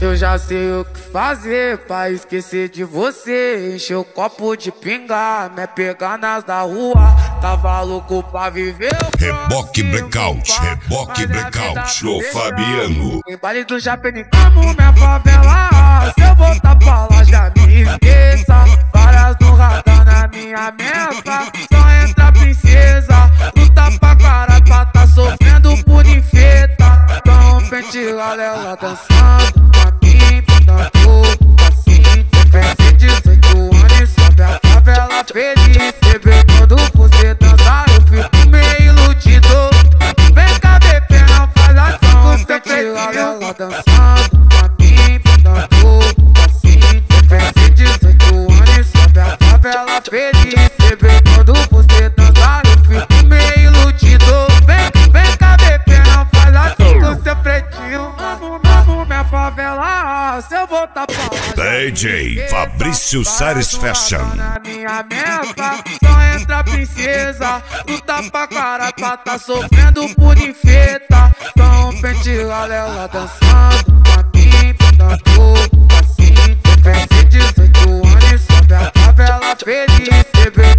Eu já sei o que fazer pra esquecer de você. Encher o copo de pinga, me pegar nas da rua. Tava louco pra viver o Reboque Blackout, Reboque Blackout, ô Fabiano. Em baile do Japenicamo, minha favela. Se eu voltar pra lá, já me esqueça. Várias no radar na minha meta. Só entra princesa, luta pra caralho pra tá sofrendo por infeta. Então pente ela dançando pra mim, dando assim. Pense 18 anos, sobe a favela feliz. Bebê, quando você dançar, eu fico meio iludido. Vem cá, bebê, não faz assim com seu pretinho. Ela dançando pra mim, dando assim. Pense 18 anos, sobe a favela feliz. Bebê, quando você dançar, eu fico meio iludido. Vem cá, bebê, não faz assim com seu pretinho. Amo minha favela, se eu voltar pra lá. DJ Fabrício Sares Fashion. Na minha meta, só entra princesa. Luta pra caralho pra tá sofrendo por infeta. Então pente ela dançando pra mim, dando assim. Pense 18 anos, sobe a favela feliz. Bebê,